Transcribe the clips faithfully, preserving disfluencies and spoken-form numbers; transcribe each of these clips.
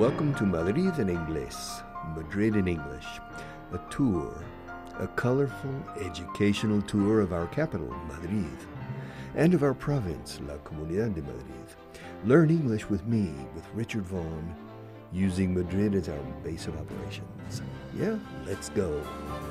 Welcome to Madrid en Inglés, Madrid in English, a tour, a colorful educational tour of our capital, Madrid, and of our province, La Comunidad de Madrid. Learn English with me, with Richard Vaughan, using Madrid as our base of operations. Yeah, let's go.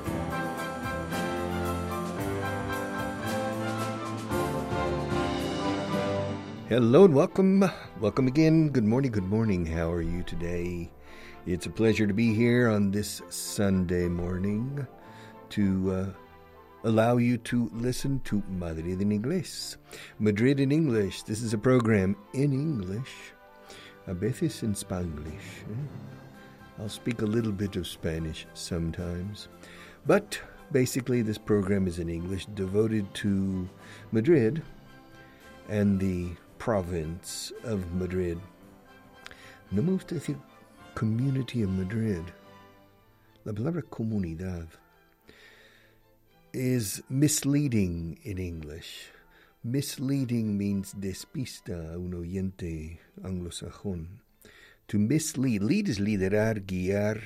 Hello and welcome. Welcome again. Good morning, good morning. How are you today? It's a pleasure to be here on this Sunday morning to uh, allow you to listen to Madrid en Inglés. Madrid in English. This is a program in English, a veces in Spanglish. I'll speak a little bit of Spanish sometimes. But basically this program is in English, devoted to Madrid and the province of Madrid. No me gusta decir community of Madrid. La palabra comunidad is misleading in English. Misleading means despista a un oyente anglosajón. To mislead. Lead is liderar, guiar.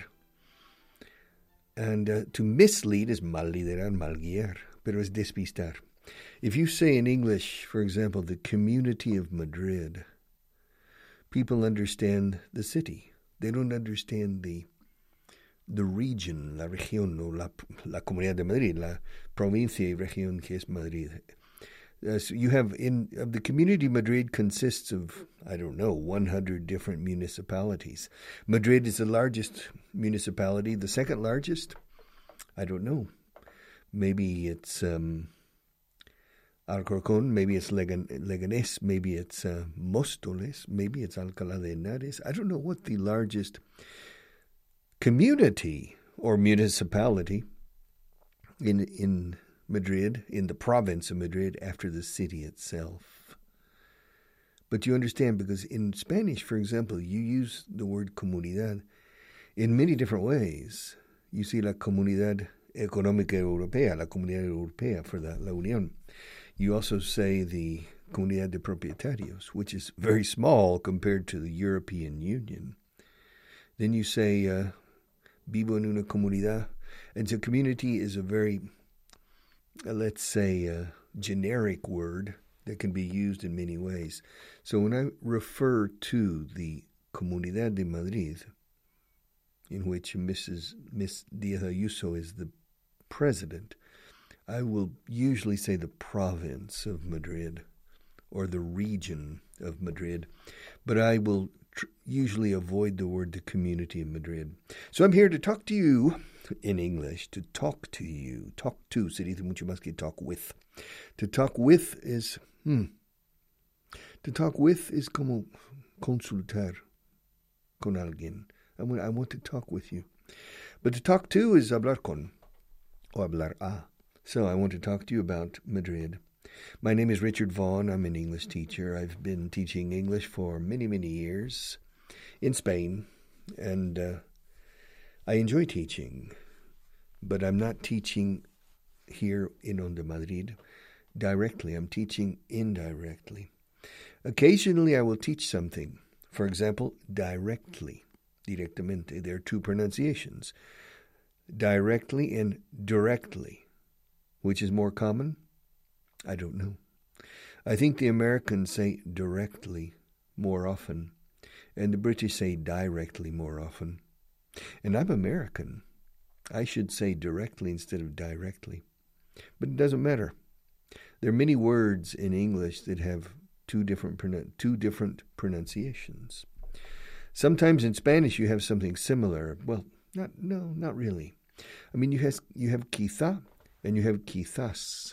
And uh, to mislead is mal liderar, mal guiar. Pero es despistar. If you say in English, for example, the community of Madrid, people understand the city. They don't understand the the region, la región, o la, la Comunidad de Madrid, la provincia y región que es Madrid. Uh, so you have, in uh, the community of Madrid consists of, I don't know, one hundred different municipalities. Madrid is the largest municipality. The second largest? I don't know. Maybe it's Um, Alcorcón, maybe it's Legan- Leganés, maybe it's uh, Móstoles, maybe it's Alcalá de Henares. I don't know what the largest community or municipality in in Madrid, in the province of Madrid, after the city itself. But you understand, because in Spanish, for example, you use the word comunidad in many different ways. You see la Comunidad Económica Europea, la Comunidad Europea for the, la Unión. You also say the Comunidad de Propietarios, which is very small compared to the European Union. Then you say, uh, vivo en una comunidad. And so community is a very, uh, let's say, uh, generic word that can be used in many ways. So when I refer to the Comunidad de Madrid, in which Missus Miss Díaz Ayuso is the president, I will usually say the province of Madrid or the region of Madrid, but I will tr- usually avoid the word the community of Madrid. So I'm here to talk to you in English, to talk to you. Talk to, se dice mucho más que talk with. To talk with is, hmm, to talk with is como consultar con alguien. I want, I want to talk with you. But to talk to is hablar con, o hablar a. So I want to talk to you about Madrid. My name is Richard Vaughan. I'm an English teacher. I've been teaching English for many, many years in Spain, and uh, I enjoy teaching, but I'm not teaching here in Onda Madrid directly. I'm teaching indirectly. Occasionally I will teach something. For example, directly, directamente. There are two pronunciations, directly and directly. Which is more common? I don't know. I think the Americans say directly more often, and the British say directly more often. And I'm American. I should say directly instead of directly. But it doesn't matter. There are many words in English that have two different two different pronunciations. Sometimes in Spanish you have something similar. Well, not no, not really. I mean, you have you have quizá. And you have quizás,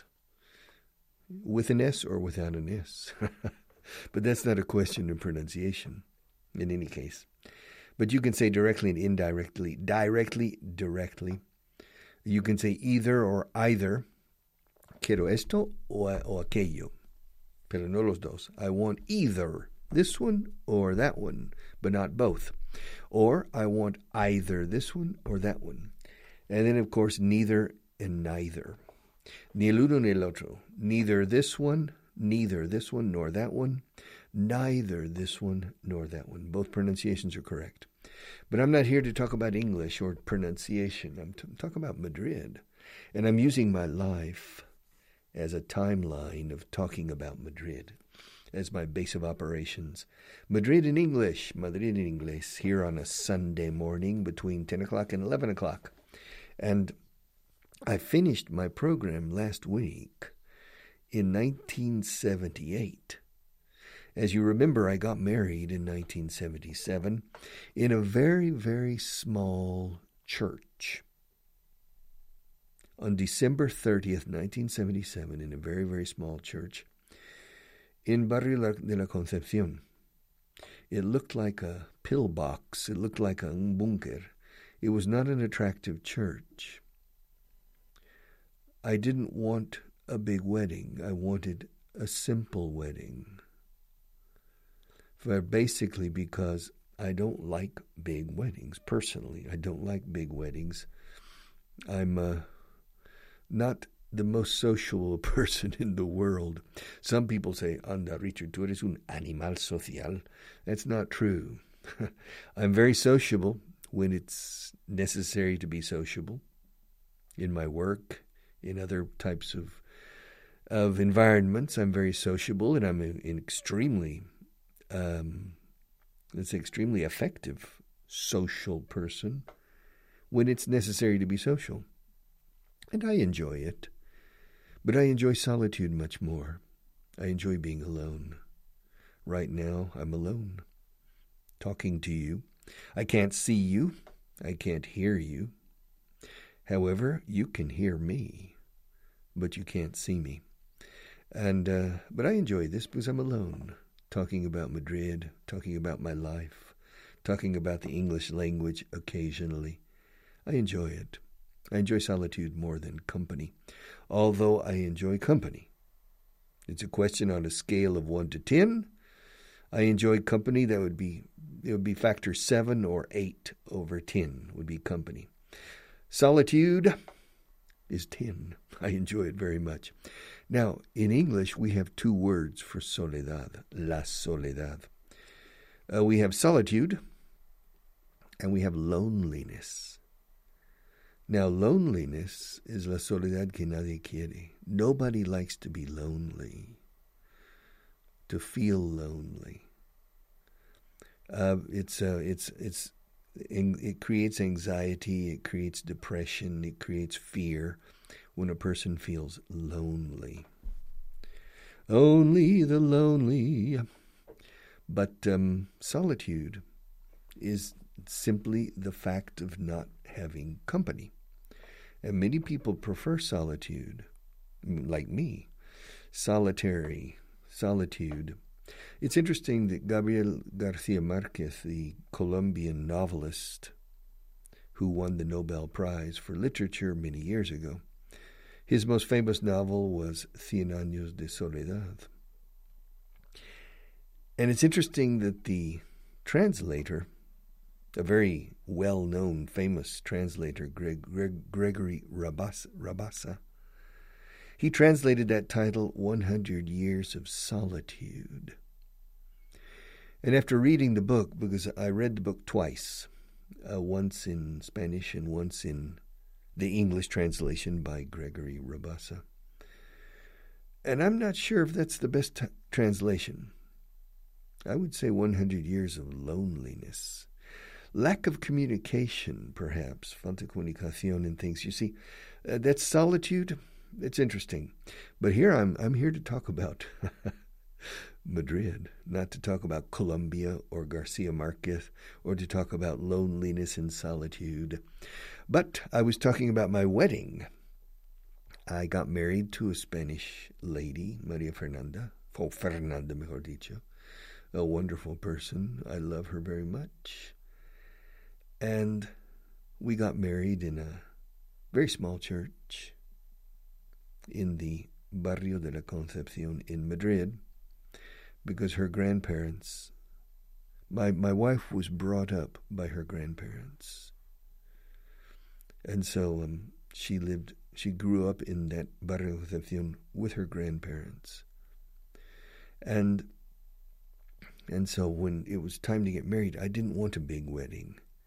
with an S or without an S. But that's not a question of pronunciation, in any case. But you can say directly and indirectly. Directly, directly. You can say either or either. Quiero esto o, o aquello. Pero no los dos. I want either this one or that one, but not both. Or I want either this one or that one. And then, of course, neither and neither. Ni el uno ni el otro. Neither this one, neither this one nor that one. Neither this one nor that one. Both pronunciations are correct. But I'm not here to talk about English or pronunciation. I'm t- talking about Madrid. And I'm using my life as a timeline of talking about Madrid as my base of operations. Madrid in English, Madrid in English, here on a Sunday morning between ten o'clock and eleven o'clock. And I finished my program last week in nineteen seventy-eight. As you remember, I got married in nineteen seventy-seven in a very, very small church. On December thirtieth, nineteen seventy-seven, in a very, very small church in Barrio de la Concepción. It looked like a pillbox. It looked like a bunker. It was not an attractive church. I didn't want a big wedding. I wanted a simple wedding. For basically because I don't like big weddings. Personally, I don't like big weddings. I'm uh, not the most sociable person in the world. Some people say, anda, Richard, tú eres un animal social. That's not true. I'm very sociable when it's necessary to be sociable. In my work, in other types of of environments, I'm very sociable, and I'm an extremely, um, let's say, extremely effective social person when it's necessary to be social. And I enjoy it. But I enjoy solitude much more. I enjoy being alone. Right now, I'm alone, talking to you. I can't see you. I can't hear you. However, you can hear me, but you can't see me. And uh, but I enjoy this because I'm alone, talking about Madrid, talking about my life, talking about the English language occasionally. I enjoy it. I enjoy solitude more than company, although I enjoy company. It's a question on a scale of one to ten. I enjoy company. That would be, it would be factor seven or eight over ten would be company. Solitude is ten. I enjoy it very much. Now, in English, we have two words for soledad, la soledad. Uh, we have solitude and we have loneliness. Now, loneliness is la soledad que nadie quiere. Nobody likes to be lonely, to feel lonely. Uh, it's uh, it's it's it creates anxiety, it creates depression, it creates fear when a person feels lonely. Only the lonely. But um, solitude is simply the fact of not having company. And many people prefer solitude, like me, solitary, solitude. It's interesting that Gabriel Garcia Marquez, the Colombian novelist who won the Nobel Prize for Literature many years ago, his most famous novel was Cien Años de Soledad. And it's interesting that the translator, a very well-known, famous translator, Greg, Greg, Gregory Rabassa, Rabassa, he translated that title, one hundred Years of Solitude. And after reading the book, because I read the book twice, uh, once in Spanish and once in the English translation by Gregory Rabassa, and I'm not sure if that's the best t- translation. I would say one hundred Years of Loneliness. Lack of communication, perhaps, falta comunicación and things. You see, uh, that's solitude. It's interesting. But here I'm I'm here to talk about Madrid, not to talk about Colombia or Garcia Marquez, or to talk about loneliness and solitude. But I was talking about my wedding. I got married to a Spanish lady, Maria Fernanda, or Fernanda, mejor dicho, a wonderful person. I love her very much. And we got married in a very small church in the Barrio de la Concepción in Madrid, because her grandparents, my, my wife was brought up by her grandparents. And so um, she lived, she grew up in that Barrio de Concepción with her grandparents. And, and so when it was time to get married, I didn't want a big wedding.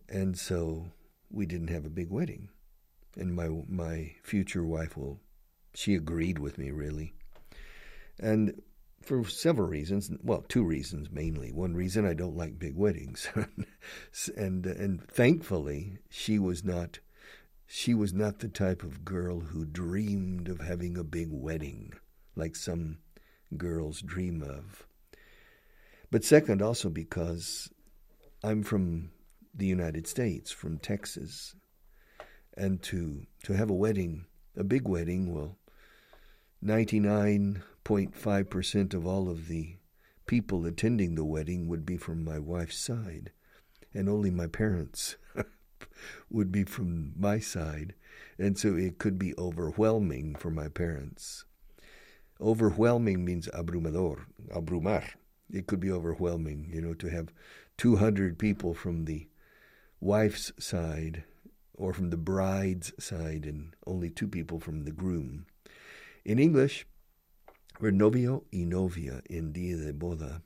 And so we didn't have a big wedding. And my my future wife, will, she agreed with me, really. And for several reasons, well, two reasons mainly. One reason, I don't like big weddings. and and thankfully, she was not she was not the type of girl who dreamed of having a big wedding, like some girls dream of. But second, also because I'm from the United States, from Texas, and to to have a wedding, a big wedding, well, ninety-nine point five percent of all of the people attending the wedding would be from my wife's side, and only my parents would be from my side, and so it could be overwhelming for my parents. Overwhelming means abrumador, abrumar. It could be overwhelming, you know, to have two hundred people from the wife's side or from the bride's side and only two people from the groom. In English, we're novio y novia en día de boda.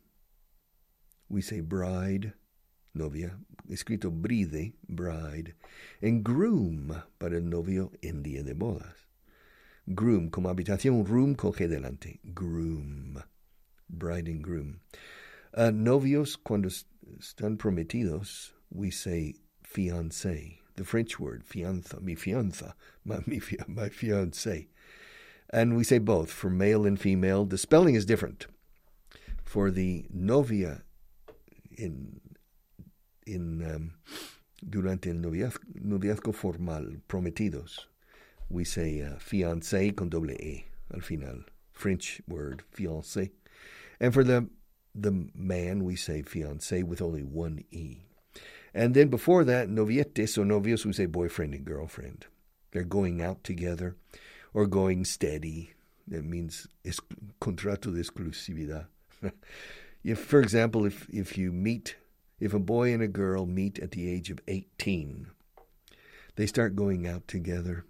We say bride, novia, escrito bride, bride, and groom para el novio en día de bodas. Groom, como habitación, room con G delante. Groom, bride and groom. Uh, novios, cuando están prometidos, we say fiancé. The French word, fianza, mi fianza, my, mi, my fiancé. And we say both, for male and female. The spelling is different. For the novia, in in um, durante el noviazgo, noviazgo formal, prometidos, we say uh, fiancé con doble E al final. French word, fiancé. And for the the man, we say fiancé with only one E. And then before that, novietes or novios, we say boyfriend and girlfriend. They're going out together or going steady. That means es, contrato de exclusividad. If, for example, if, if you meet, if a boy and a girl meet at the age of eighteen, they start going out together.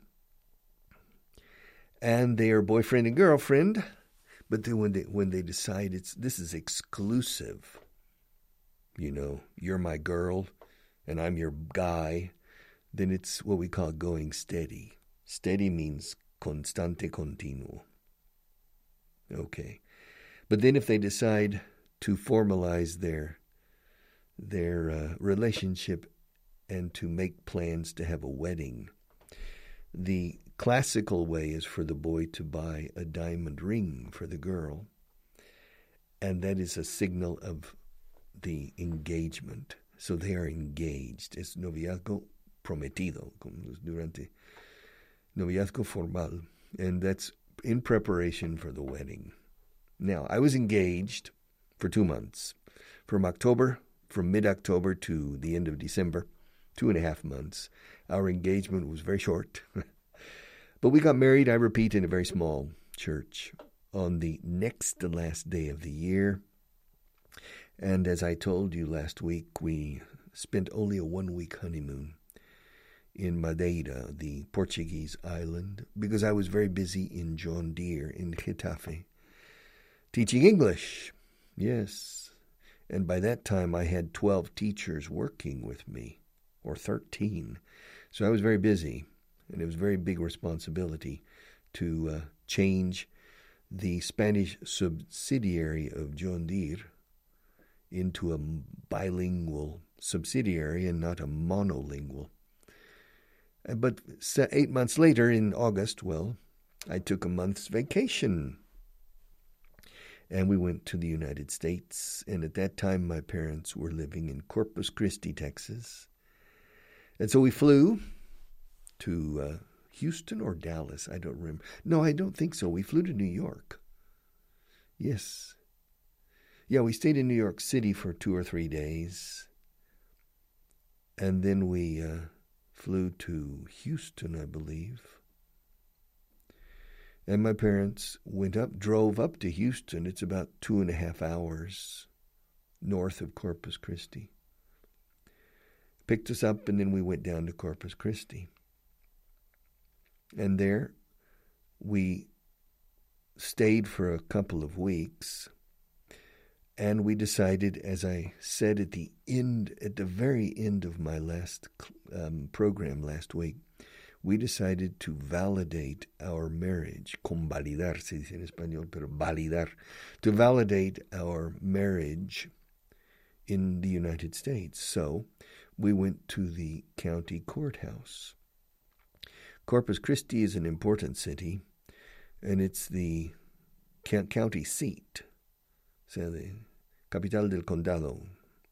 And they are boyfriend and girlfriend, but then when they when they decide it's this is exclusive, you know, you're my girl and I'm your guy, then it's what we call going steady. Steady means constante continuo. Okay. But then if they decide to formalize their their uh, relationship and to make plans to have a wedding, the classical way is for the boy to buy a diamond ring for the girl, and that is a signal of the engagement. So they are engaged. Es noviazgo prometido, como durante noviazgo formal, and that's in preparation for the wedding. Now, I was engaged for two months, from October, from mid-October to the end of December, two and a half months. Our engagement was very short. But we got married, I repeat, in a very small church on the next to last day of the year. And as I told you last week, we spent only a one-week honeymoon in Madeira, the Portuguese island, because I was very busy in John Deere in Getafe, teaching English. Yes. And by that time, I had twelve teachers working with me, or thirteen. So I was very busy. And it was a very big responsibility to uh, change the Spanish subsidiary of John Deere into a bilingual subsidiary and not a monolingual. But eight months later, in August, well, I took a month's vacation. And we went to the United States. And at that time, my parents were living in Corpus Christi, Texas. And so we flew to uh, Houston or Dallas, I don't remember. No, I don't think so. We flew to New York. Yes. Yeah, we stayed in New York City for two or three days. And then we uh, flew to Houston, I believe. And my parents went up, drove up to Houston. It's about two and a half hours north of Corpus Christi. Picked us up, and then we went down to Corpus Christi. And there we stayed for a couple of weeks. And we decided, as I said at the end, at the very end of my last um, program last week, we decided to validate our marriage. Convalidar, se dice en español, pero validar. To validate our marriage in the United States. So we went to the county courthouse. Corpus Christi is an important city, and it's the county seat. O sea, the capital del condado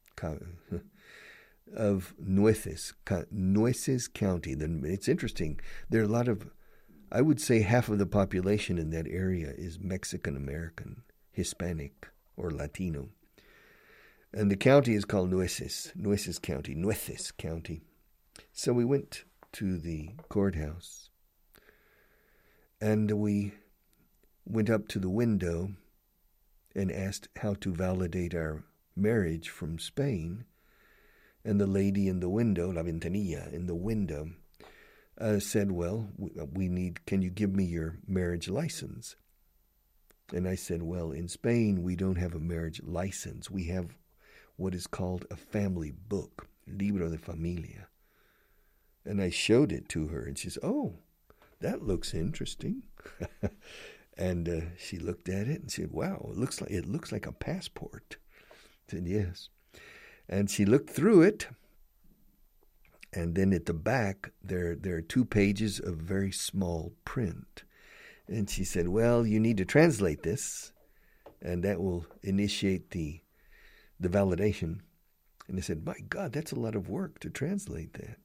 of Nueces, Nueces County. Then it's interesting. There are a lot of, I would say half of the population in that area is Mexican American, Hispanic, or Latino. And the county is called Nueces, Nueces County, Nueces County. So we went to the courthouse, and we went up to the window and asked how to validate our marriage from Spain. And the lady in the window, la ventanilla, in the window, uh, said, well, we need, can you give me your marriage license? And I said, well, in Spain, we don't have a marriage license. We have what is called a family book, libro de familia. And I showed it to her, and she said, oh, that looks interesting. And uh, she looked at it and said, wow, it looks like it looks like a passport. I said, yes. And she looked through it, and then at the back, there, there are two pages of very small print. And she said, well, you need to translate this, and that will initiate the, the validation. And I said, my God, that's a lot of work to translate that.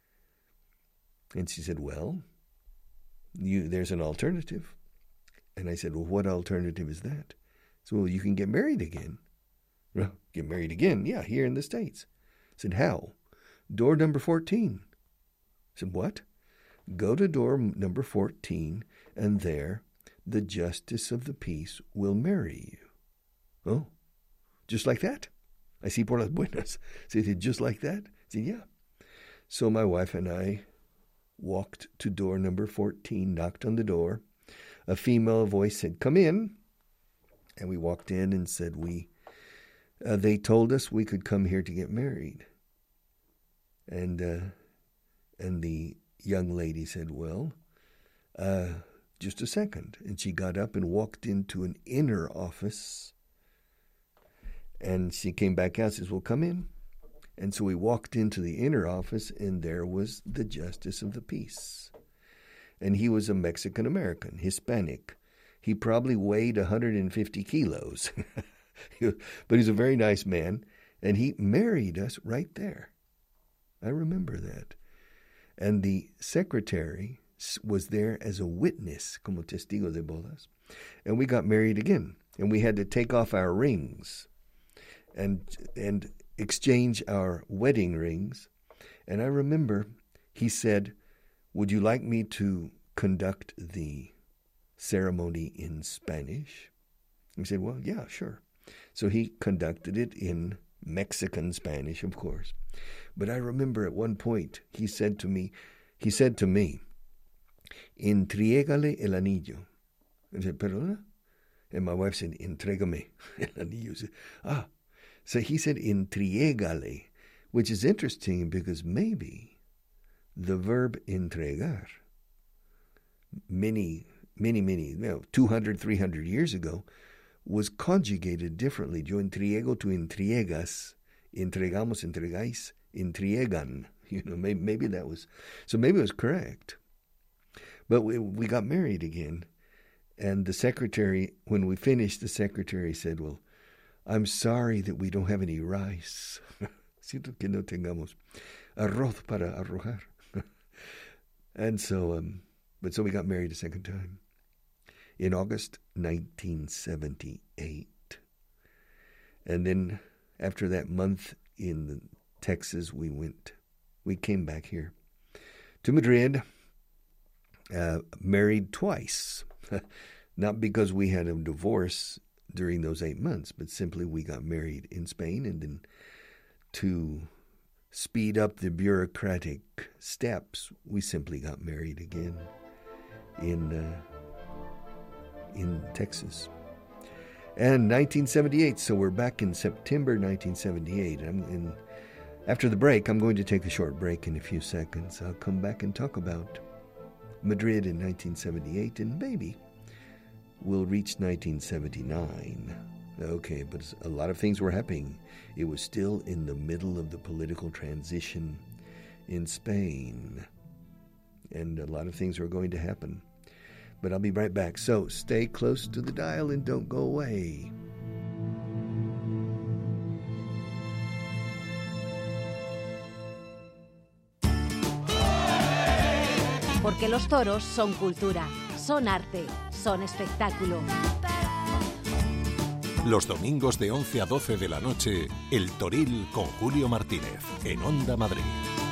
And she said, well, you, there's an alternative. And I said, well, what alternative is that? So, well, you can get married again. Well, get married again? Yeah, here in the States. I said, how? Door number fourteen. I said, what? Go to door number fourteen, and there the justice of the peace will marry you. Oh, just like that? I see por las buenas. I said, just like that? I said, yeah. So my wife and I walked to door number fourteen, knocked on the door. A female voice said, come in. And we walked in and said, we, uh, they told us we could come here to get married. And, uh, and the young lady said, well, uh, just a second. And she got up and walked into an inner office. And she came back out and says, well, come in. And so we walked into the inner office, and there was the justice of the peace. And he was a Mexican-American, Hispanic. He probably weighed one hundred fifty kilos. But he's a very nice man, and he married us right there. I remember that. And the secretary was there as a witness, como testigo de bodas. And we got married again, and we had to take off our rings and and exchange our wedding rings. And I remember he said, would you like me to conduct the ceremony in Spanish? I said, well, yeah, sure. So he conducted it in Mexican Spanish, of course. But I remember at one point he said to me, he said to me, entrégale el anillo. I said, perdona? And my wife said, entrégame el anillo. I said, ah. So he said, entrégale, which is interesting because maybe the verb entregar, many, many, many, you know, two hundred, three hundred years ago, was conjugated differently. Yo entrego, tú entregas, entregamos, entregáis, entregan. You know, maybe, maybe that was, so maybe it was correct. But we, we got married again. And the secretary, when we finished, the secretary said, well, I'm sorry that we don't have any rice. Siento que no tengamos arroz para arrojar. And so, um, but so we got married a second time in August nineteen seventy-eight. And then after that month in Texas, we went, we came back here to Madrid, uh, married twice. Not because we had a divorce during those eight months, but simply we got married in Spain, and then to speed up the bureaucratic steps, we simply got married again in uh, in Texas. And nineteen seventy-eight, so we're back in September nineteen seventy-eight. I'm in, after the break, I'm going to take a short break in a few seconds. I'll come back and talk about Madrid in nineteen seventy-eight, and maybe we'll reach nineteen seventy-nine. Okay, but a lot of things were happening. It was still in the middle of the political transition in Spain, and a lot of things were going to happen. But I'll be right back. So stay close to the dial and don't go away. Porque los toros son cultura, son arte, son espectáculo. Los domingos de once a doce de la noche, El Toril con Julio Martínez, en Onda Madrid.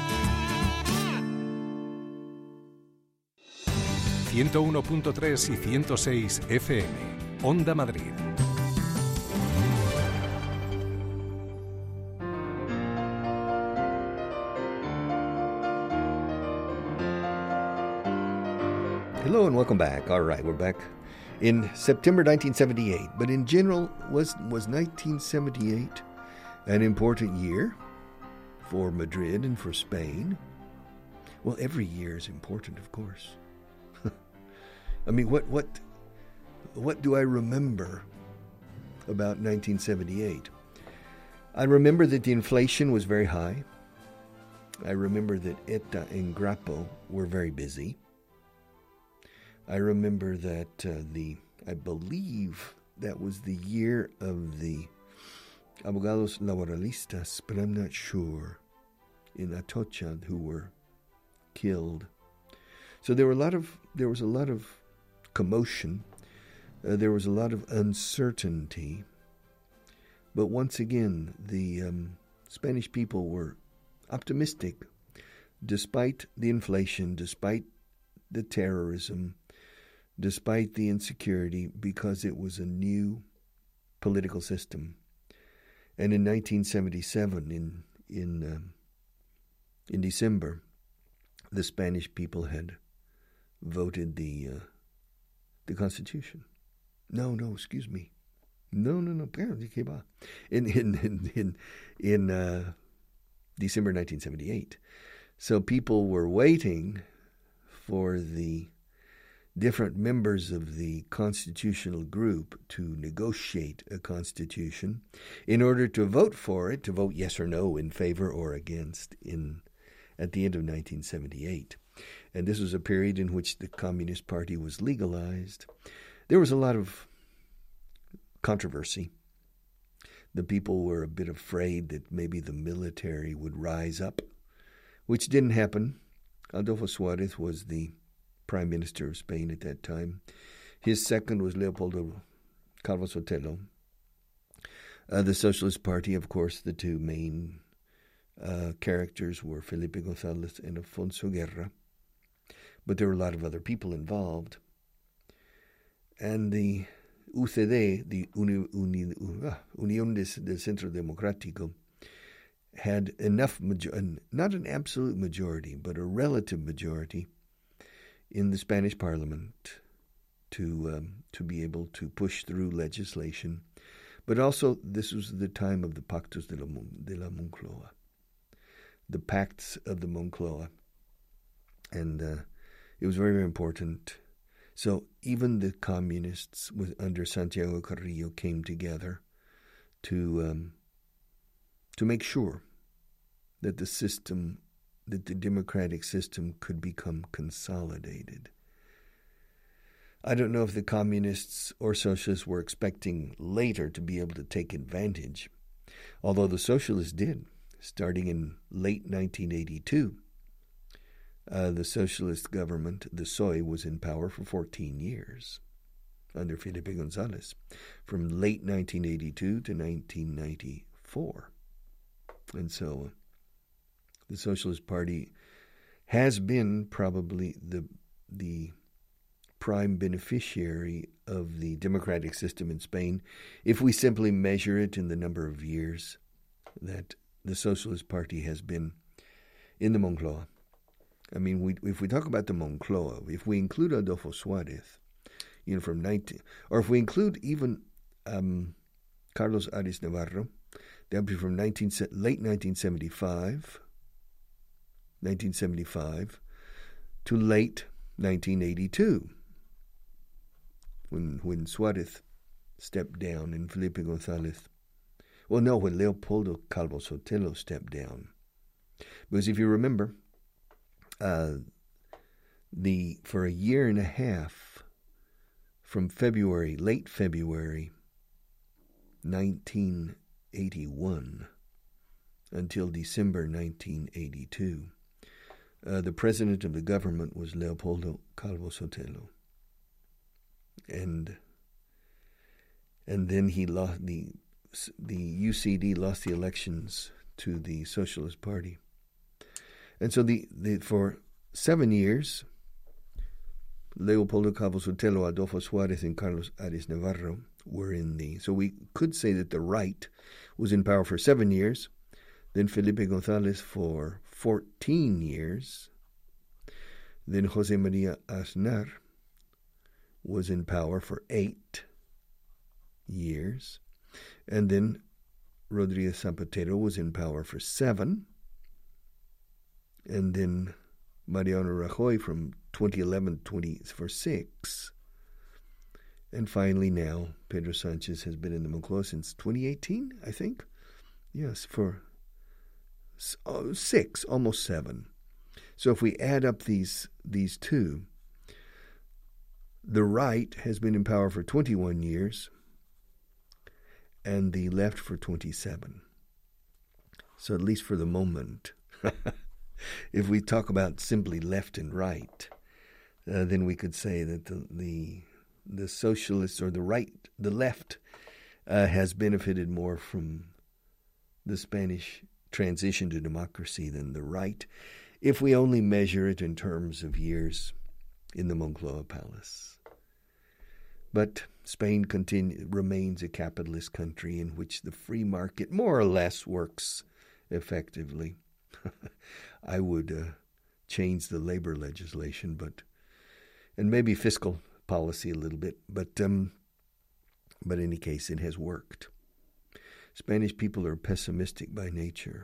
ciento uno punto tres y ciento seis F M, Onda Madrid. Hello and welcome back. All right, we're back in September nineteen seventy-eight. But in general, was was nineteen seventy-eight an important year for Madrid and for Spain? Well, every year is important, of course. I mean, what what what do I remember about nineteen seventy-eight? I remember that the inflation was very high. I remember that ETA and Grapo were very busy. I remember that uh, the, I believe that was the year of the Abogados Laboralistas, but I'm not sure, in Atocha, who were killed. So there were a lot of, there was a lot of commotion. Uh, there was a lot of uncertainty. But once again, the um, Spanish people were optimistic, despite the inflation, despite the terrorism, despite the insecurity, because it was a new political system. And in nineteen seventy-seven, in in um, in December, the Spanish people had voted the uh, the Constitution. No, no, excuse me. No, no, no. In in in in, in uh, December nineteen seventy-eight. So people were waiting for the different members of the constitutional group to negotiate a constitution in order to vote for it, to vote yes or no, in favor or against, in at the end of nineteen seventy-eight. And this was a period in which the Communist Party was legalized. There was a lot of controversy. The people were a bit afraid that maybe the military would rise up, which didn't happen. Adolfo Suárez was the Prime Minister of Spain at that time. His second was Leopoldo Calvo Sotelo. Uh, the Socialist Party, of course, the two main uh, characters were Felipe González and Alfonso Guerra. But there were a lot of other people involved. And the U C D, the Uni, Uni, uh, Unión de, de Centro Democrático, had enough, major- not an absolute majority, but a relative majority in the Spanish Parliament to um, to be able to push through legislation. But also, this was the time of the Pactos de la, de la Moncloa, the Pacts of the Moncloa. And uh, it was very, very important. So even the communists with, under Santiago Carrillo came together to um, to make sure that the system, that the democratic system could become consolidated. I don't know if the communists or socialists were expecting later to be able to take advantage, although the socialists did, starting in late nineteen eighty-two. Uh, the socialist government, the S O E, was in power for fourteen years under Felipe González, from late nineteen eighty-two to nineteen ninety-four. And so uh, the Socialist Party has been probably the the prime beneficiary of the democratic system in Spain, if we simply measure it in the number of years that the Socialist Party has been in the Moncloa. I mean, we, if we talk about the Moncloa, if we include Adolfo Suárez, you know, from nineteen, or if we include even um, Carlos Arias Navarro, deputy from nineteen, late nineteen seventy-five, nineteen seventy-five to late nineteen eighty-two, when when Suarez stepped down and Felipe González. Well, no, when Leopoldo Calvo Sotelo stepped down. Because if you remember, uh, the for a year and a half, from February, late February nineteen eighty-one until December nineteen eighty-two, uh, the president of the government was Leopoldo Calvo Sotelo. And and then he lost the the U C D lost the elections to the Socialist Party. And so the, the for seven years, Leopoldo Calvo Sotelo, Adolfo Suarez, and Carlos Arias Navarro were in the... So we could say that the right was in power for seven years, then Felipe González for fourteen years, then José María Aznar was in power for eight years, and then Rodríguez Zapatero was in power for seven, and then Mariano Rajoy from twenty eleven twenty for six, and finally now Pedro Sánchez has been in the Moncloa since twenty eighteen, I think. Yes, for oh, six, almost seven. So if we add up these these two, the right has been in power for twenty-one years, and the left for twenty-seven. So at least for the moment, if we talk about simply left and right, uh, then we could say that the the, the socialists or the right, the left, uh, has benefited more from the Spanish transition to democracy than the right, if we only measure it in terms of years in the Moncloa Palace. But Spain continue, remains a capitalist country in which the free market more or less works effectively. I would uh, change the labor legislation, but and maybe fiscal policy a little bit, but um, but in any case, it has worked. Spanish people are pessimistic by nature.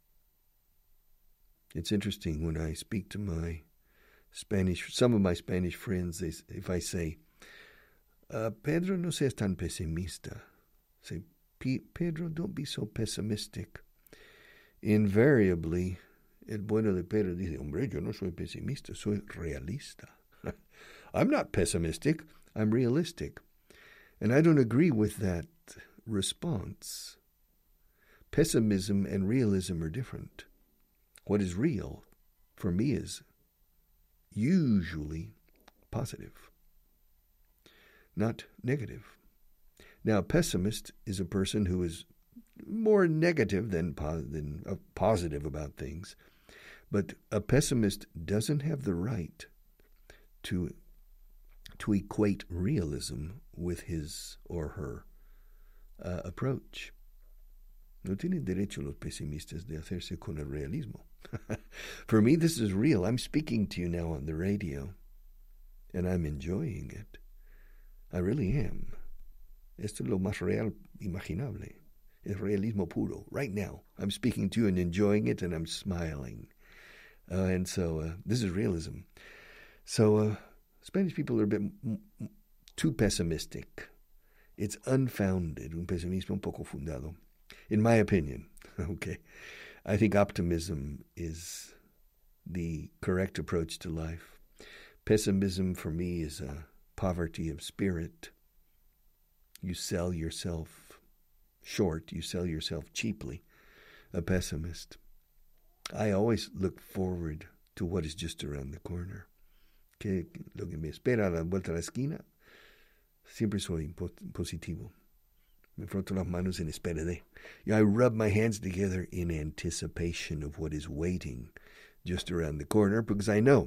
It's interesting when I speak to my Spanish, some of my Spanish friends, they, if I say, uh, Pedro, no seas tan pesimista. Say, Pedro, don't be so pessimistic. Invariably, el bueno de Pedro dice, hombre, yo no soy pesimista, soy realista. I'm not pessimistic, I'm realistic. And I don't agree with that response. Pessimism and realism are different. What is real, for me, is usually positive, not negative. Now, a pessimist is a person who is more negative than, po- than uh, positive about things. But a pessimist doesn't have the right to, to equate realism with his or her uh, approach. No tienen derecho los pesimistas de hacerse con el realismo. For me, this is real. I'm speaking to you now on the radio, and I'm enjoying it. I really am. Esto es lo más real imaginable. Es realismo puro. Right now, I'm speaking to you and enjoying it, and I'm smiling. Uh, and so uh, this is realism. So uh, Spanish people are a bit m- m- too pessimistic. It's unfounded, un pesimismo un poco fundado, in my opinion. Okay, I think optimism is the correct approach to life. Pessimism for me is a poverty of spirit. You sell yourself short, you sell yourself cheaply, a pessimist. I always look forward to what is just around the corner. Que lo que me espera a la vuelta de la esquina, siempre soy positivo. Me froto las manos en espera de. I rub my hands together in anticipation of what is waiting just around the corner, because I know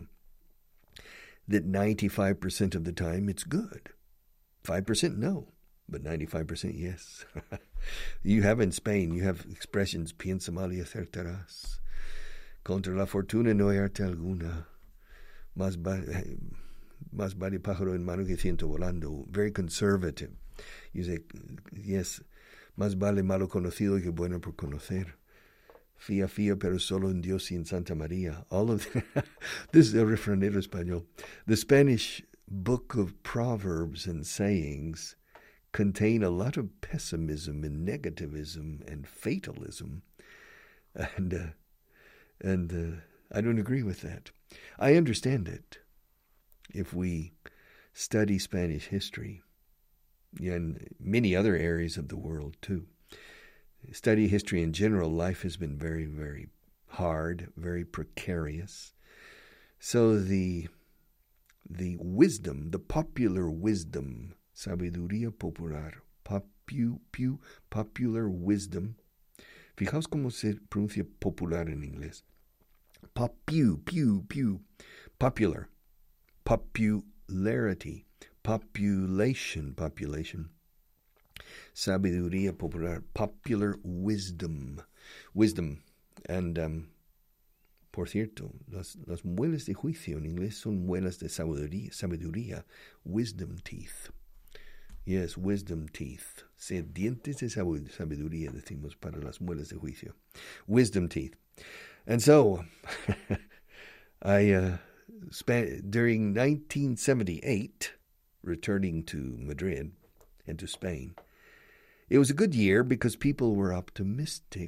that ninety-five percent of the time it's good. five percent no, but ninety-five percent yes. You have in Spain, you have expressions, piensa mal y acertarás. Contra la fortuna no hay arte alguna. Más, va, más vale pájaro en mano que ciento volando. Very conservative You say, yes, más vale malo conocido que bueno por conocer. Fía, fía, pero solo en Dios y en Santa María. All of that. This is el refranero español. The Spanish book of proverbs and sayings contain a lot of pessimism and negativism and fatalism. And, uh, and uh, I don't agree with that. I understand it if we study Spanish history and many other areas of the world too. Study history in general, life has been very, very hard, very precarious. So the the wisdom, the popular wisdom, sabiduría popular, popu, pu, popular wisdom. Fijaos cómo se pronuncia popular en inglés. Popu, pu, pu, popular, popularity, population, population. Sabiduría popular, popular wisdom, wisdom. And, um, por cierto, las, las muelas de juicio en inglés son muelas de sabiduría, sabiduría, wisdom teeth. Yes, wisdom teeth. Se dientes de sabiduría, decimos, para las muelas de juicio. Wisdom teeth. And so, I, uh, spent, during nineteen seventy-eight, returning to Madrid and to Spain, it was a good year because people were optimistic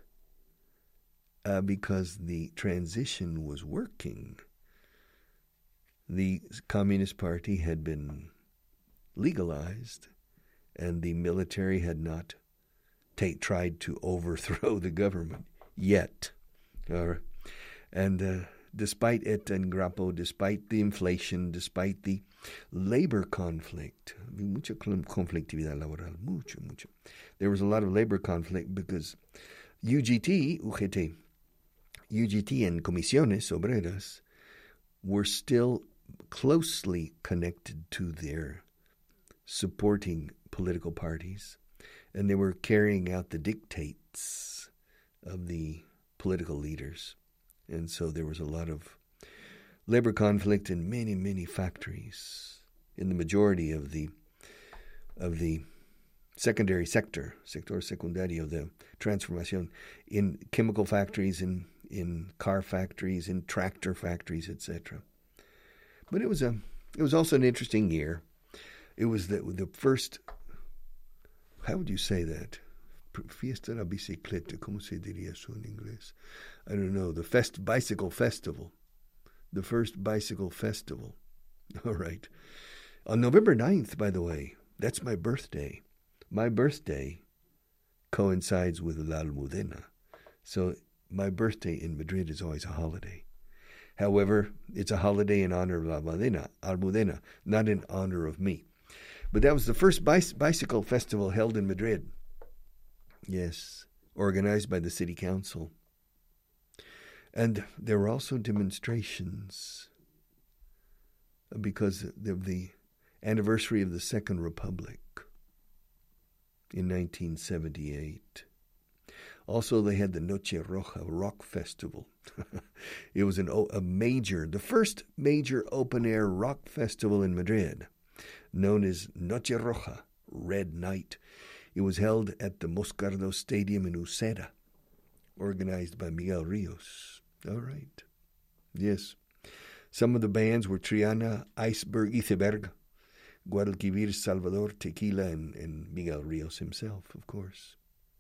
uh, because the transition was working. The Communist Party had been legalized, and the military had not take, tried to overthrow the government yet. Uh, and uh, despite it and Grapo, despite the inflation, despite the labor conflict, mucha conflictividad laboral, mucho, mucho. There was a lot of labor conflict because U G T, U G T, U G T and Comisiones Obreras were still closely connected to their supporting political parties, and they were carrying out the dictates of the political leaders. And so there was a lot of labor conflict in many, many factories, in the majority of the of the secondary sector, sector secundario, the transformación, in chemical factories, in, in car factories, in tractor factories, et cetera. But it was a it was also an interesting year. It was the the first, how would you say that? Fiesta de la bicicleta, ¿cómo se diría eso en inglés? I don't know, the fest, bicycle festival. The first bicycle festival. All right. On November ninth, by the way, that's my birthday. My birthday coincides with La Almudena. So my birthday in Madrid is always a holiday. However, it's a holiday in honor of La Almudena, Almudena, not in honor of me. But that was the first bicy- bicycle festival held in Madrid. Yes, organized by the city council. And there were also demonstrations because of the anniversary of the Second Republic in nineteen seventy-eight. Also, they had the Noche Roja Rock Festival. It was an, a major, the first major open-air rock festival in Madrid, known as Noche Roja, Red Night. It was held at the Moscardo Stadium in Uceda, organized by Miguel Rios. All right. Yes. Some of the bands were Triana, Iceberg, Iceberg, Guadalquivir, Salvador, Tequila, and, and Miguel Rios himself, of course.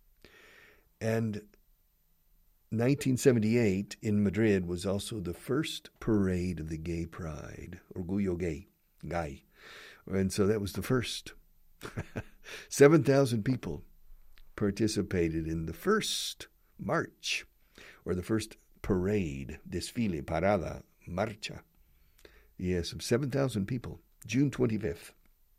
And nineteen seventy-eight in Madrid was also the first parade of the Gay Pride, Orgullo Gay, Gay. And so that was the first. seven thousand people participated in the first march, or the first parade, desfile, parada, marcha. Yes, of seven thousand people, June twenty-fifth.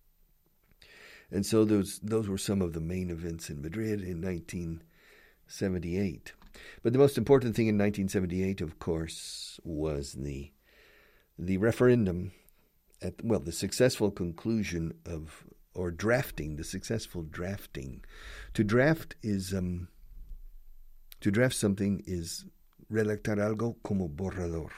And so those those were some of the main events in Madrid in nineteen seventy-eight. But the most important thing in nineteen seventy-eight, of course, was the the referendum, at well, the successful conclusion of, or drafting, the successful drafting. To draft is, um, to draft something is redactar algo como borrador.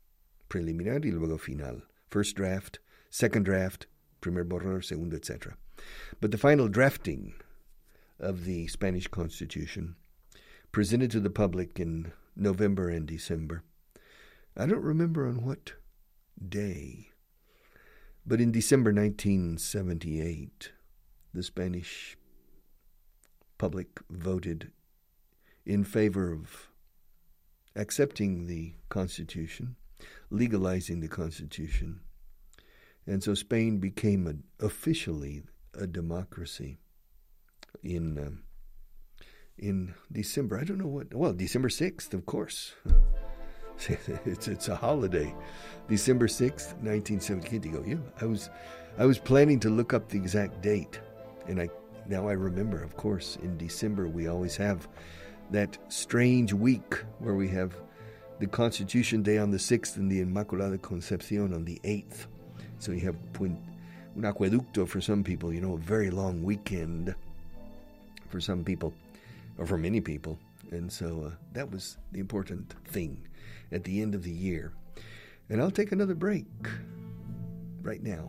Preliminar y luego final. First draft, second draft, primer borrador, segundo, et cetera. But the final drafting of the Spanish Constitution, presented to the public in November and December. I don't remember on what day, but in December nineteen seventy-eight, the Spanish public voted in favor of accepting the Constitution, legalizing the Constitution, and so Spain became a, officially a democracy in um, in December. I don't know what. Well, December sixth, of course. it's it's a holiday. December sixth, nineteen seventy. Go. Yeah, I was I was planning to look up the exact date, and I now I remember. Of course, in December we always have that strange week where we have the Constitution Day on the sixth and the Inmaculada Concepcion on the eighth. So you have un acueducto for some people, you know, a very long weekend for some people, or for many people. And so uh, that was the important thing at the end of the year. And I'll take another break right now.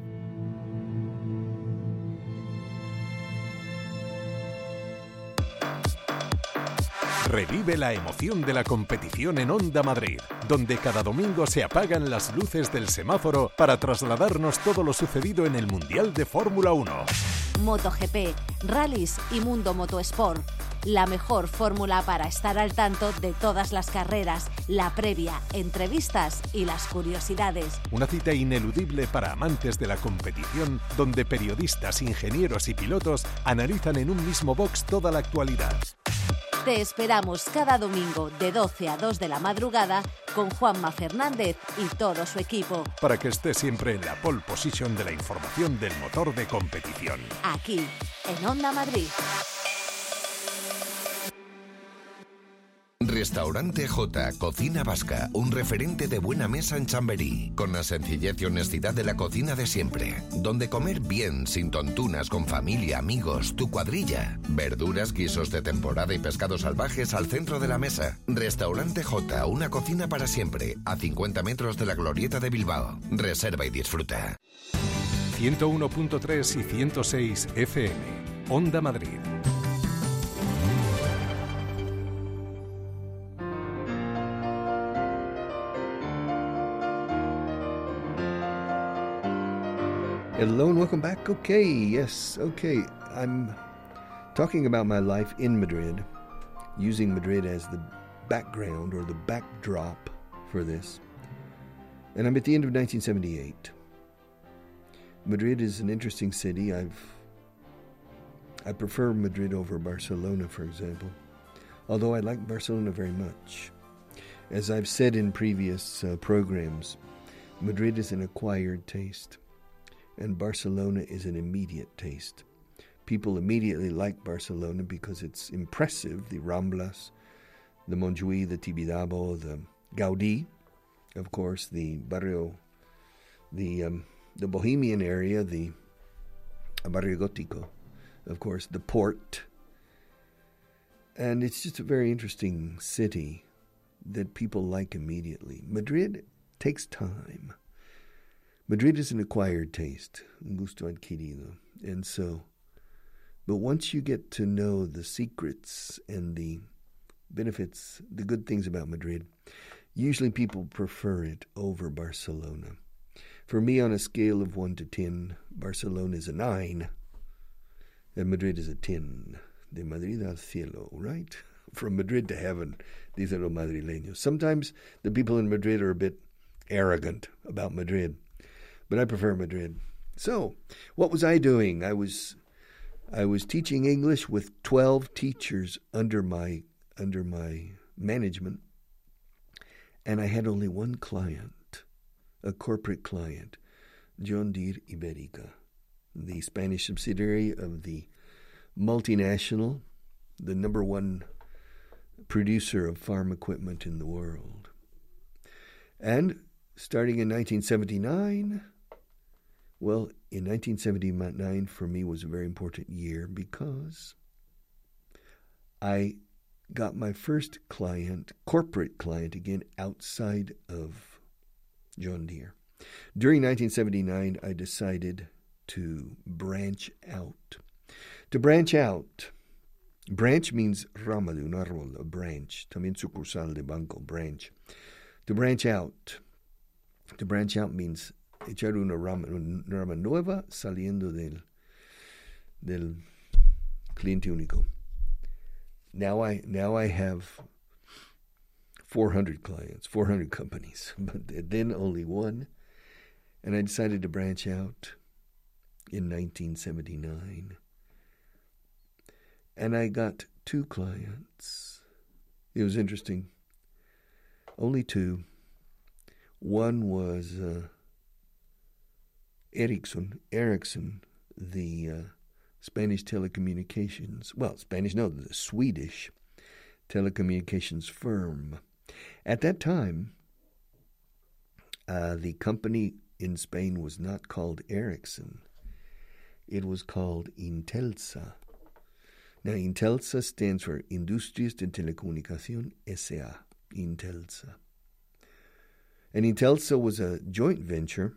Revive la emoción de la competición en Onda Madrid, donde cada domingo se apagan las luces del semáforo para trasladarnos todo lo sucedido en el Mundial de Fórmula uno. MotoGP, rallies y Mundo Motosport. La mejor fórmula para estar al tanto de todas las carreras, la previa, entrevistas y las curiosidades. Una cita ineludible para amantes de la competición, donde periodistas, ingenieros y pilotos analizan en un mismo box toda la actualidad. Te esperamos cada domingo de doce a dos de la madrugada con Juanma Fernández y todo su equipo. Para que estés siempre en la pole position de la información del motor de competición. Aquí, en Onda Madrid. Restaurante J, Cocina Vasca, un referente de buena mesa en Chamberí, con la sencillez y honestidad de la cocina de siempre, donde comer bien, sin tontunas, con familia, amigos, tu cuadrilla, verduras, guisos de temporada y pescados salvajes al centro de la mesa. Restaurante J, una cocina para siempre, a cincuenta metros de la Glorieta de Bilbao. Reserva y disfruta. ciento uno punto tres y ciento seis F M, Onda Madrid. Hello and welcome back. Okay, yes, okay. I'm talking about my life in Madrid, using Madrid as the background or the backdrop for this. And I'm at the end of nineteen seventy-eight. Madrid is an interesting city. I've I prefer Madrid over Barcelona, for example, although I like Barcelona very much. As I've said in previous uh, programs, Madrid is an acquired taste. And Barcelona is an immediate taste. People immediately like Barcelona because it's impressive. The Ramblas, the Montjuïc, the Tibidabo, the Gaudí, of course, the Barrio, the um, the Bohemian area, the Barrio Gótico, of course, the port. And it's just a very interesting city that people like immediately. Madrid takes time. Madrid is an acquired taste, un gusto adquirido. And so, but once you get to know the secrets and the benefits, the good things about Madrid, usually people prefer it over Barcelona. For me, on a scale of one to ten, Barcelona is a nine, and Madrid is a ten. De Madrid al cielo, right? From Madrid to heaven, dicen los madrileños. Sometimes the people in Madrid are a bit arrogant about Madrid. But I prefer Madrid. So, what was I doing? I was I was teaching English with twelve teachers under my under my management, and I had only one client, a corporate client, John Deere Ibérica, the Spanish subsidiary of the multinational, the number one producer of farm equipment in the world. And starting in nineteen seventy-nine, well, in nineteen seventy-nine for me was a very important year because I got my first client, corporate client again, outside of John Deere. During nineteen seventy-nine, I decided to branch out. To branch out. Branch means rama de un árbol, a branch. También sucursal de banco, branch. To branch out. To branch out means echar una rama, una rama nueva saliendo del, del cliente único. Now I now I have four hundred clients, four hundred companies, but then only one. And I decided to branch out in nineteen seventy-nine. And I got two clients. It was interesting. Only two. One was uh, Ericsson, Ericsson, the uh, Spanish telecommunications, well, Spanish, no, the Swedish telecommunications firm. At that time, uh, the company in Spain was not called Ericsson. It was called Intelsa. Now, Intelsa stands for Industrias de Telecomunicación S A, Intelsa. And Intelsa was a joint venture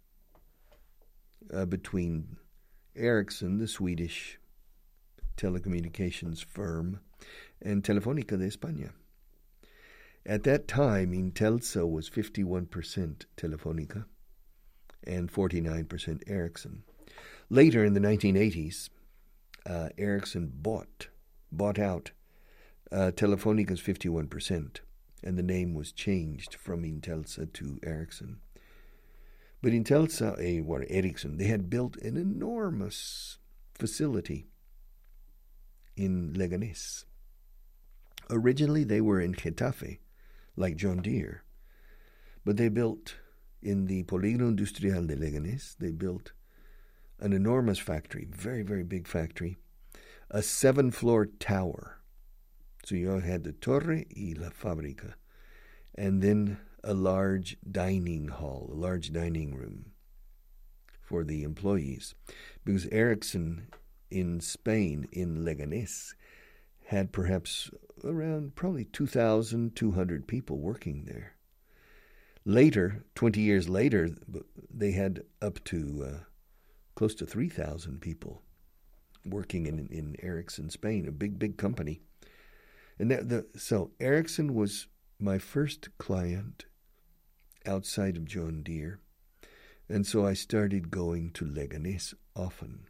uh, between Ericsson, the Swedish telecommunications firm, and Telefónica de España. At that time, Intelsa was fifty-one percent Telefónica and forty-nine percent Ericsson. Later, in the nineteen eighties, uh, Ericsson bought, bought out uh, Telefónica's fifty-one percent, and the name was changed from Intelsa to Ericsson. But Intelsa, a, or Ericsson, they had built an enormous facility in Leganés. Originally, they were in Getafe, like John Deere, but they built in the Polígono Industrial de Leganés, they built an enormous factory, very, very big factory, a seven-floor tower. So you had the torre y la fábrica, and then a large dining hall, a large dining room for the employees. Because Ericsson in Spain, in Leganés, had perhaps around probably two thousand two hundred people working there. Later, twenty years later, they had up to uh, close to three thousand people working in, in Ericsson, Spain, a big, big company. And that, the, so Ericsson was my first client outside of John Deere. And so I started going to Leganés often.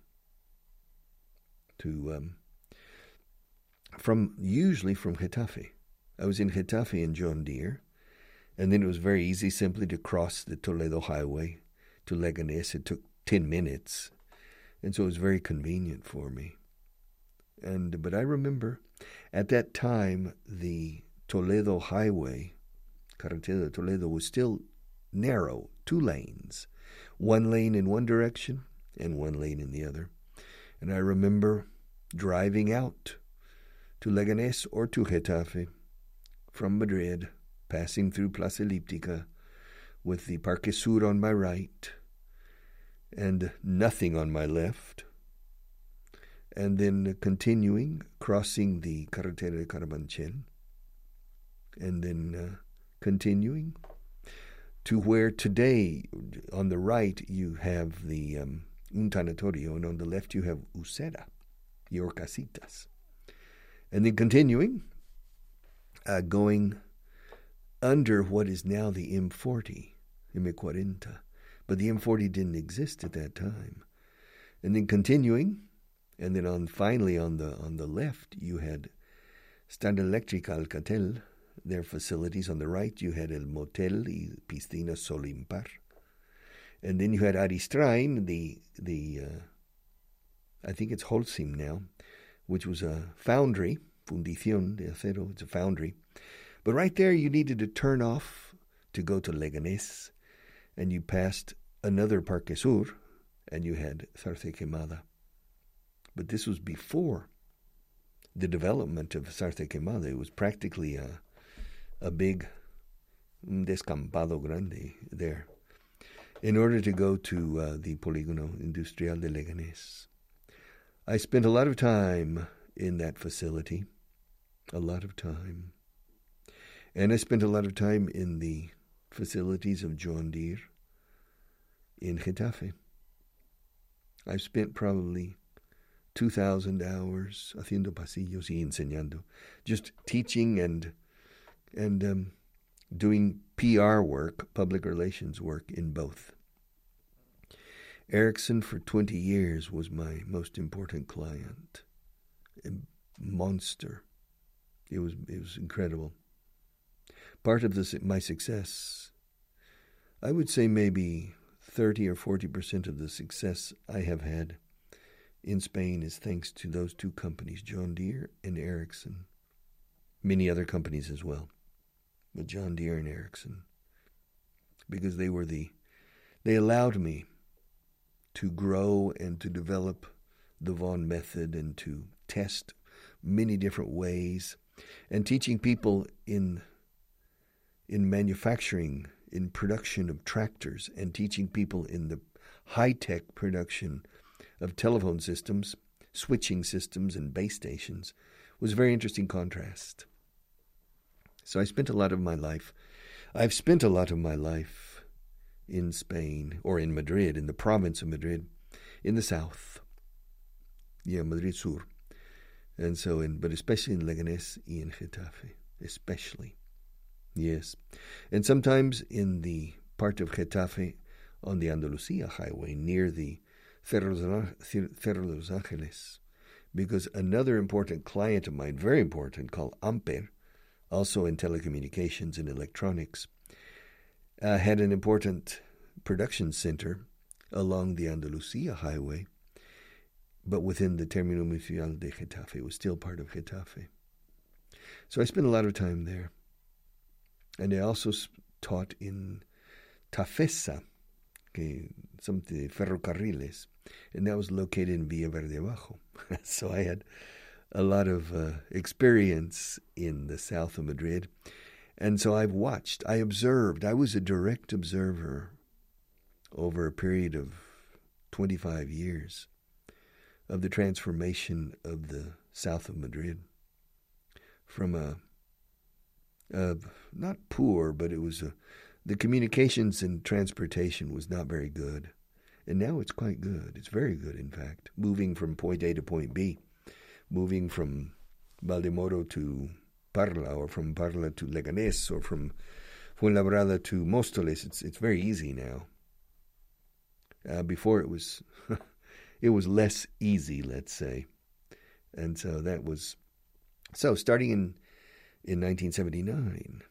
To um, from usually from Getafe. I was in Getafe in John Deere, and then it was very easy simply to cross the Toledo Highway to Leganés. It took ten minutes, and so it was very convenient for me. And but I remember at that time the Toledo Highway, Carretera de Toledo, was still narrow, two lanes, one lane in one direction and one lane in the other. And I remember driving out to Leganés or to Getafe from Madrid, passing through Plaza Elíptica with the Parque Sur on my right and nothing on my left, and then continuing, crossing the Carretera de Carabanchel, and then uh, continuing to where today, on the right, you have the um, Un Tanatorio, and on the left you have Usera, Your Casitas. And then continuing, uh, going under what is now the M forty, M forty, but the M forty didn't exist at that time. And then continuing, and then on finally on the on the left you had Standard Electric Alcatel, their facilities. On the right you had El Motel y Piscina Solimpar. And then you had Aristrain, the the uh, I think it's Holcim now, which was a foundry, Fundición de Acero, it's a foundry. But right there you needed to turn off to go to Leganés, and you passed another Parque Sur, and you had Zarza Quemada. But this was before the development of Zarza Quemada. It was practically a, a big un descampado grande there, in order to go to uh, the Polígono Industrial de Leganés. I spent a lot of time in that facility, a lot of time. And I spent a lot of time in the facilities of John Deere in Getafe. I've spent probably two thousand hours haciendo pasillos y enseñando, just teaching and and um, doing P R work, public relations work in both. Ericsson for twenty years was my most important client. A monster. It was it was incredible. Part of this, my success, I would say maybe thirty or forty percent of the success I have had in Spain is thanks to those two companies, John Deere and Ericsson. Many other companies as well, but John Deere and Ericsson, because they were the, they allowed me to grow and to develop the Vaughan method and to test many different ways, and teaching people in in manufacturing, in production of tractors, and teaching people in the high-tech production of telephone systems, switching systems, and base stations was a very interesting contrast. So I spent a lot of my life, I've spent a lot of my life in Spain, or in Madrid, in the province of Madrid, in the south. Yeah, Madrid Sur. And so, in, but especially in Leganés y in Getafe, especially. Yes. And sometimes in the part of Getafe on the Andalucía highway, near the Cerro de los Ángeles, because another important client of mine, very important, called Amper, also in telecommunications and electronics, uh, had an important production center along the Andalucía highway, but within the Término Municipal de Getafe. It was still part of Getafe. So I spent a lot of time there. And I also taught in Tafesa, que, some de ferrocarriles, and that was located in Villaverde Abajo. So I had a lot of uh, experience in the south of Madrid. And so I've watched, I observed, I was a direct observer over a period of twenty-five years of the transformation of the south of Madrid from a, a not poor, but it was a, the communications and transportation was not very good. And now it's quite good. It's very good, in fact. Moving from point A to point B, moving from Valdemoro to Parla, or from Parla to Leganés, or from Fuenlabrada to Móstoles. It's it's very easy now. Uh, before it was, it was less easy, let's say, and so that was, so starting in in nineteen seventy-nine,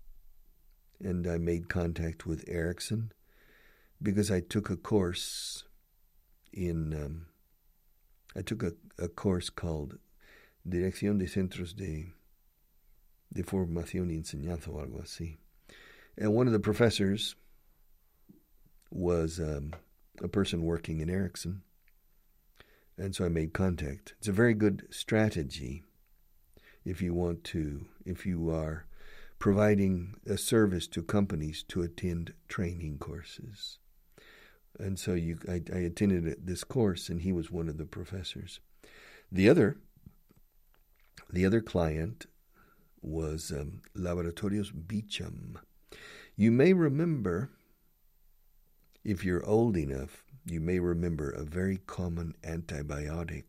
and I made contact with Ericsson because I took a course in, um, I took a, a course called Dirección de Centros de de Formación y Enseñanza, o algo así. And one of the professors was um, a person working in Ericsson. And so I made contact. It's a very good strategy if you want to, if you are providing a service to companies to attend training courses. And so you, I, I attended this course, and he was one of the professors. The other, the other client was um, Laboratorios Beecham. You may remember, if you're old enough, you may remember a very common antibiotic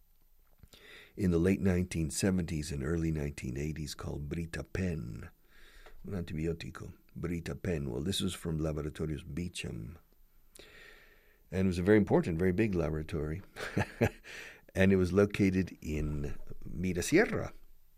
in the late nineteen seventies and early nineteen eighties called Britapen, un antibiótico, Britapen. Well, this was from Laboratorios Beecham. And it was a very important, very big laboratory. And it was located in Mirasierra.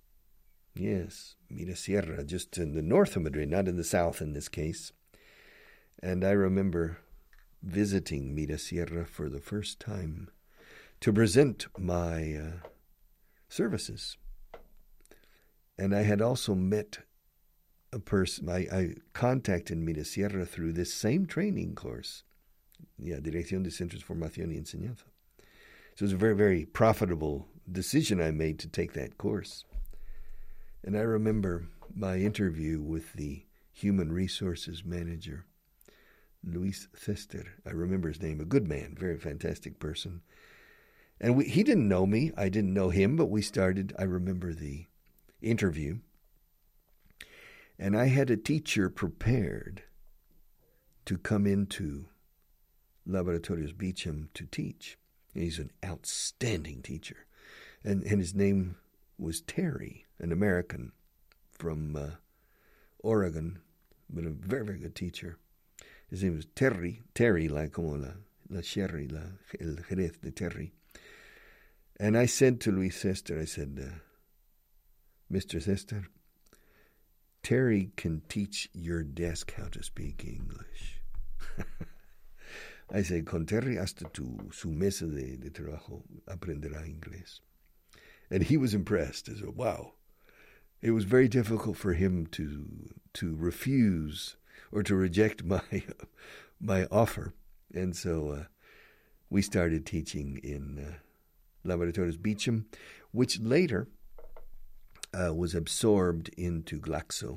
Yes, Mirasierra, just in the north of Madrid, not in the south in this case. And I remember visiting Mirasierra for the first time to present my uh, services. And I had also met a person, I, I contacted Mirasierra through this same training course. Yeah, Dirección de Centros de Formación y Enseñanza. So it was a very, very profitable decision I made to take that course. And I remember my interview with the human resources manager, Luis Cester. I remember his name, a good man, very fantastic person. And we, he didn't know me, I didn't know him, but we started, I remember the interview. And I had a teacher prepared to come into Laboratorios Beecham to teach. And he's an outstanding teacher. And, and his name was Terry, an American from uh, Oregon, but a very, very good teacher. His name was Terry, Terry, like como la, la sherry, la, el jerez de Terry. And I said to Luis Cester, I said, uh, Mister Cester, Terry can teach your desk how to speak English. I said, con Terry hasta tu, su mesa de, de trabajo aprenderá inglés. And he was impressed. I said, wow. It was very difficult for him to to refuse or to reject my my offer. And so uh, we started teaching in uh, Laboratorios Beecham, which later uh, was absorbed into Glaxo.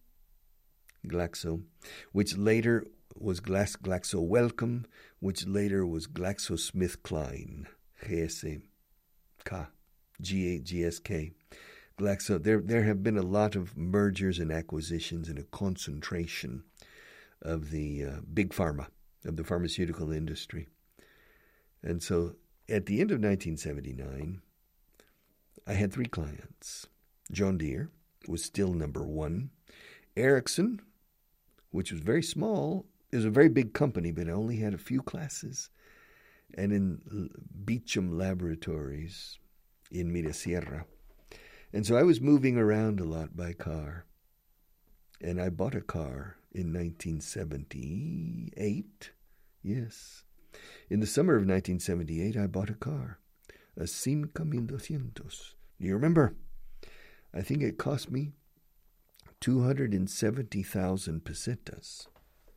Glaxo, which later was Glax, Glaxo Wellcome, which later was GlaxoSmithKline, G S K, G S K. Glaxo, there there have been a lot of mergers and acquisitions and a concentration of the uh, big pharma, of the pharmaceutical industry. And so at the end of nineteen seventy-nine, I had three clients. John Deere was still number one. Ericsson, which was very small, is a very big company, but it only had a few classes. And in Beecham Laboratories in Mirasierra. And so I was moving around a lot by car. And I bought a car in nineteen seventy-eight. Yes. In the summer of nineteen seventy-eight, I bought a car. A Simca twelve hundred. Do you remember? I think it cost me two hundred seventy thousand pesetas.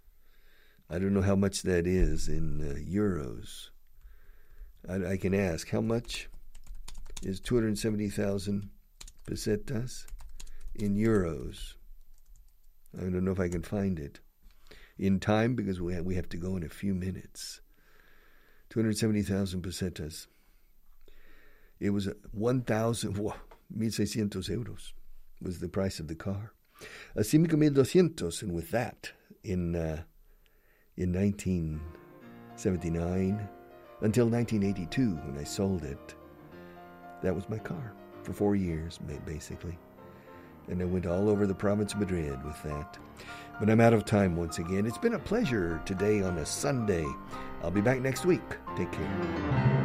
I don't know how much that is in uh, euros. I, I can ask, how much is two hundred seventy thousand pesetas in euros? I don't know if I can find it in time because we have, we have to go in a few minutes. two hundred seventy thousand pesetas. It was one thousand, wow, mil seiscientos euros was the price of the car. A Simca twelve hundred, and with that, in uh, in nineteen seventy-nine until nineteen eighty-two, when I sold it, that was my car for four years, basically. And I went all over the province of Madrid with that. But I'm out of time once again. It's been a pleasure today on a Sunday. I'll be back next week. Take care.